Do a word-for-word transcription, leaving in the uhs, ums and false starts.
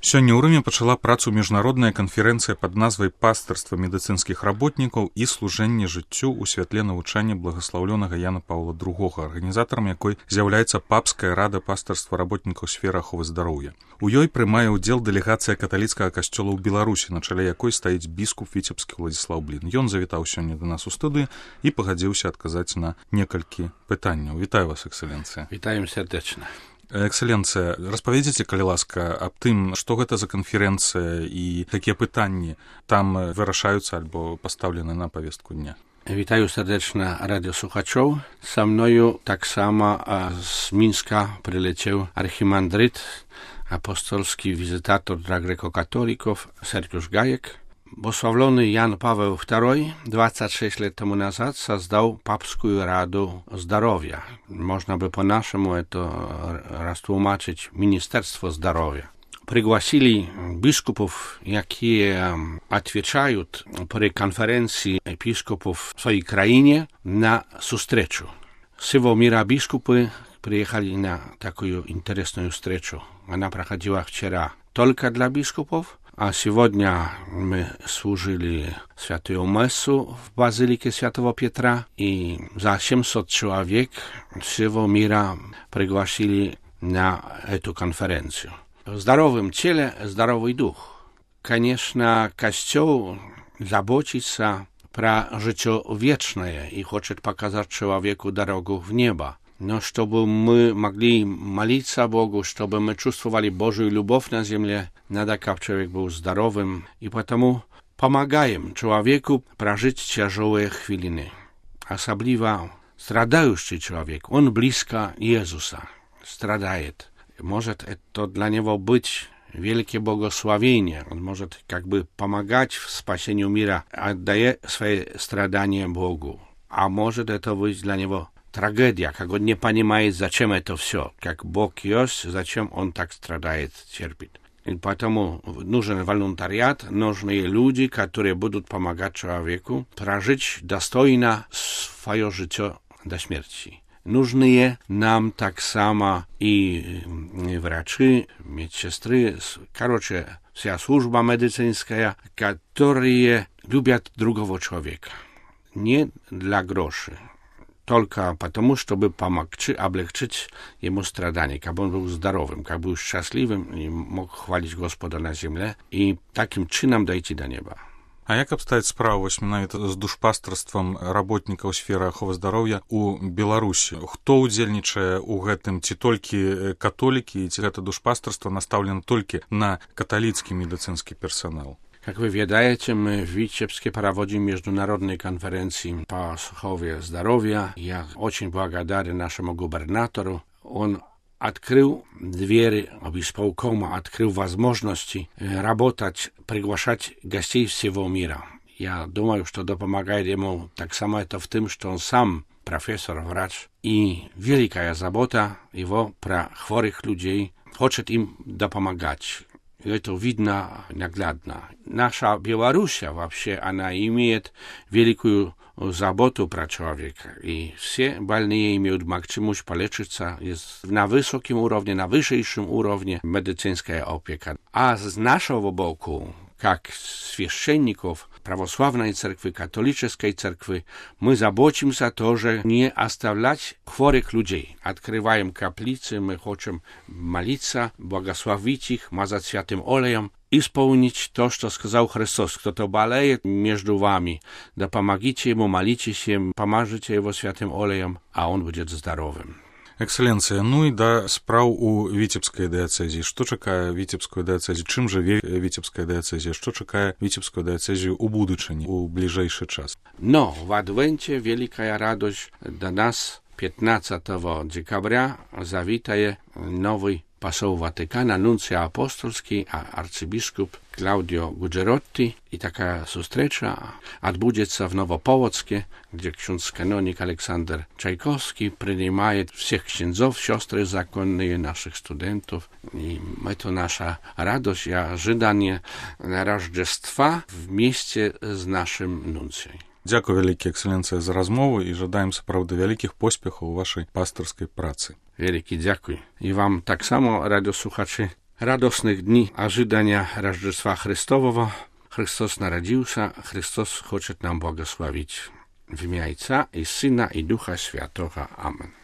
Сёння ў Рыме пачала працу міжнародная канферэнцыя пад назвай «Пастырства медыцынскіх работнікаў і служэнне жыццю ў святле навучання благаслаўлёнага Яна Паўла другога, арганізатарам якой з'яўляецца Папская рада пастырства работнікаў сферы аховы здароўя. У ёй прымае ўдзел дэлегацыя каталіцкага касцёла ў Беларусі, на чале якой стаіць біскуп віцебскі Владзіслаў Блін. Ён завітаў сёння да нас у студыі і пагадзіўся адказаць на некалькі пытанняў. Вітаю вас, эксцэлэнцыя. Вітаем сардэчна. Эксцэлэнцыя, распавядзіце, калі ласка, аб тым, што гэта за канферэнцыя і якія пытанні там вырашаюцца альбо пастаўлены на павестку дня. Вітаю сардэчна радыёслухачоў. Са мною таксама з Мінска прылецеў архімандрыт, апостольскі візітатор для греко-католиков Сергиуш Гаек. Богословленный Ян Павел второй двадцать шесть лет тому назад создал Папскую раду здоровья. Можно бы по-нашему это растолмачить Министерство здоровья. Пригласили бискупов, которые отвечают при конференции епископов в своей краине на встречу. С всего мира бискупы приехали на такую интересную встречу. Она проходила вчера только для бискупов. А сегодня мы служили святую мессу в базилике Святого Петра, и за семьсот человек всего мира пригласили на эту конференцию. В здоровом теле здоровый дух. Конечно, Костел заботится про житие вечное и хочет показать человеку дорогу в небо. Но чтобы мы могли молиться Богу, чтобы мы чувствовали Божию любовь на земле, надо, как человек был здоровым, и потому помогаем человеку прожить тяжелые хвилины. Особливо страдающий человек, он близко Иисуса, страдает. Может это для него быть великое благословение, он может как бы помогать в спасении мира, отдая свои страдания Богу. А может это быть для него трагедия, как он не понимает, зачем это все, как Бог есть, зачем он так страдает, терпит. И поэтому нужен волонтариат, нужны люди, которые будут помогать человеку прожить достойно свое житие до смерти. Нужны нам так само и врачи, медсестры, короче, вся служба медицинская, которые любят другого человека. Не для грошей. Только потому, чтобы помочь, облегчить ему страдания, как бы он был здоровым, как бы был счастливым и мог хвалить Господа на земле и таким чином дойти до неба. А як абстаіць справа вось менавіта з душпастарствам работнікаў сферы аховы здароўя ў Беларусі? Хто ўдзельнічае ў гэтым? Ці толькі католікі, ці гэта душпастарства настаўлена толькі на каталіцкі медыцынскі персанал? Как вы ведаете, мы в Витебске проводим международные конференции по охове здоровья. Я очень благодарен нашему губернатору. Он открыл двери обисполкома, открыл возможности работать, приглашать гостей всего мира. Я думаю, что это помогает ему так само это в том, что он сам профессор, врач. И великая забота его про хворых людей, хочет им допомагать. Это видно наглядно. Наша Беларусь вообще, она имеет великую заботу про человека. И все больные имеют возможность полечиться на высоком уровне, на высшем уровне медицинская опека. А с нашего боку, как священников православной церкви, католической церкви, мы заботимся тоже не оставлять хворых людей. Открываем каплицы, мы хотим молиться, благословить их, мазать святым олеем, исполнить то, что сказал Христос. Кто-то болеет между вами, да помогите ему, молитесь ему, помажите его святым олеем, а он будет здоровым. Эксцэлэнцыя, ну і да спраў у віцебскай дыяцэзіі. Што чакае віцебскую дыяцэзію? Чым жыве віцебская дыяцэзія? Што чакае віцебскую дыяцэзію ў будучыні, у бліжэйшы час? Но в Адвенте великая радость до нас пятнадцатого декабря завитает новый посол Ватикана, нунций апостольский, арцибискуп Клаудио Гуджеротти. И такая встреча отбудется в Новополоцке, где ksiądz-kanonik Александр Чайковский принимает всех księdzów, сестры законные, наших студентов. И это наша радость и ожидание Рождества вместе с нашим нунцией. Дзякуй вялікі, эксцэлэнцыя, за размову і жадаем сапраўды вялікіх поспехаў у вашай пастырскай працы. Вялікі дзякуй. І вам таксама, радыёслухачы, радостных дней ожидания Рождества Христового. Христос народился, Христос хочет нам благословить. В имя Отца и Сына и Духа Святого. Аминь.